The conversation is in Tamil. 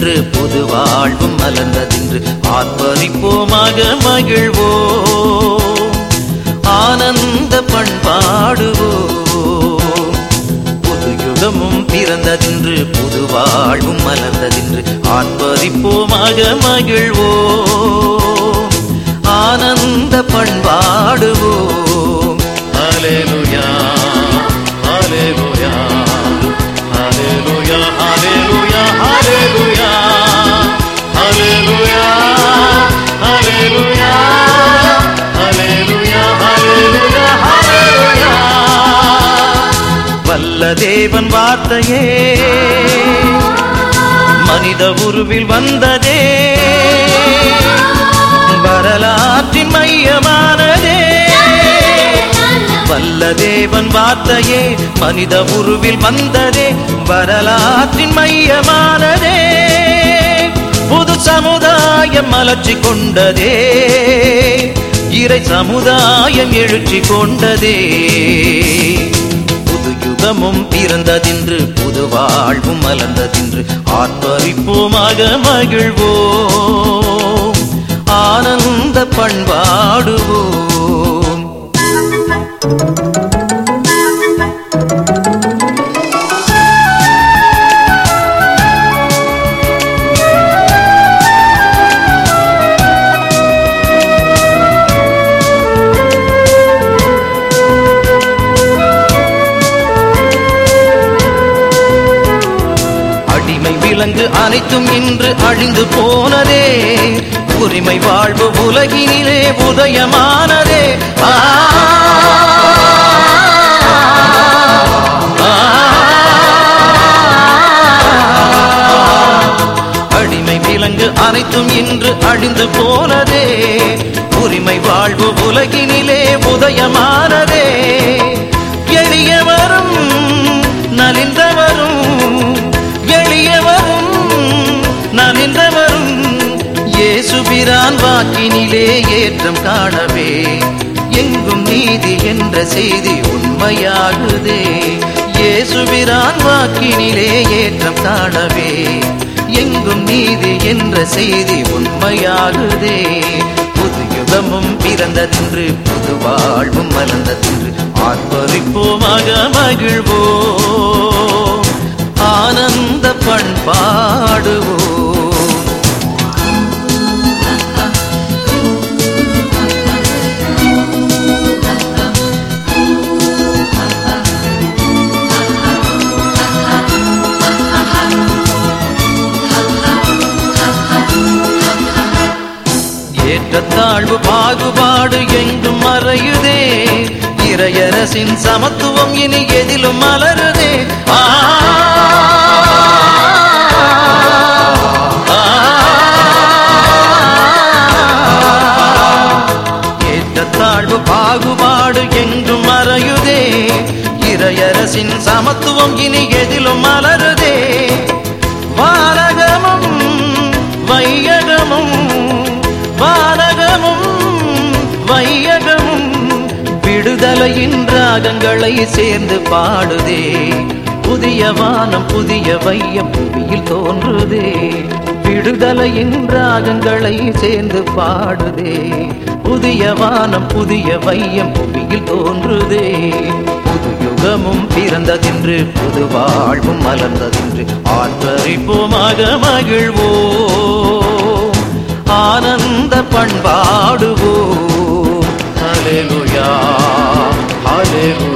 பிறந்ததென்று புது வாழ்வும் மலர்ந்ததென்று ஆர்ப்பரிப்போமாக மகிழ்வோம், ஆனந்த பண்பாடுவோம். புது யுகமும் பிறந்ததென்று புது வாழ்வும் மலர்ந்ததென்று ஆர்ப்பரிப்போமாக மகிழ்வோம், ஆனந்த பண்பாடுவோம். ஹல்லேலூயா ஹல்லேலூயா ஹல்லேலூயா ஹல்லேலூயா ஹல்லேலூயா ஹல்லேலூயா ஹல்லேலூயா ஹல்லேலூயா ஹல்லேலூயா ஹல்லேலூயா. வல்ல தேவன் வார்த்தையே மனித உருவில் வந்ததே, வரலாற்றின் மையமானதே. வல்ல தேவன் வார்த்தையே மனித உருவில் வந்ததே, வரலாற்றின் மையமானதே. புது சமுதாயம் மலர்ச்சி கொண்டதே, இறை சமுதாயம் எழுச்சி கொண்டதே. புது யுகமும் பிறந்ததென்று புது வாழ்வும் மலர்ந்ததென்று ஆர்ப்பரிப்போமாக மகிழ்வோம், ஆனந்த பண்பாடுவோம். அடிமை விலங்கு அனைத்தும் இன்று அழிந்து போனதே, உரிமை வாழ்வு உலகினிலே உதயமானதே. அடிமை விலங்கு அனைத்தும் இன்று அழிந்து போனதே, உரிமை வாழ்வு உலகினிலே உதயமானதே. எளியவரும் நலிந்தவரும் எளியவரும் நலிந்தவரும் இயேசுபிரான் வாக்கினிலே ஏற்றம் காணவே, எங்கும் நீதி என்ற செய்தி உண்மையாகுதே. இயேசுபிரான் வாக்கினிலே ஏற்றம் காணவே, எங்கும் நீதி என்ற செய்தி உண்மையாகுதே. புது யுகமும் பிறந்ததென்று புது வாழ்வும் மலர்ந்ததென்று ஆர்ப்பரிப்போமாக மகிழ்வோம், ஆனந்த பண்பாடுவோம். ஏற்றத்தாழ்வு பாகுபாடு எங்கும் மறையுதே, இறையரசின் சமத்துவம் இனி எதிலும் மலருதே. ஏற்றத்தாழ்வு பாகுபாடு எங்கும் மறையுதே, இறையரசின் சமத்துவம் இனி எதிலும் மலருதே. வானகமும் வையகமும் வானகமும் வையகமும் விடுதலையின் ராகங்களை சேர்ந்து பாடுதே. புதிய வானம் புதிய வையம் புவியில் தோன்றுதே, விடுதலையின் ராகங்களை சேர்ந்து பாடுதே. புதிய வானம் புதிய வையம் புவியில் தோன்றுதே. புது யுகமும் பிறந்ததென்று புது வாழ்வும் மலர்ந்ததென்று ஆர்ப்பரிப்போமாக மகிழ்வோம், ஆனந்த பண்பாடுவோம். ஹல்லேலூயா ஹல்லேலூயா.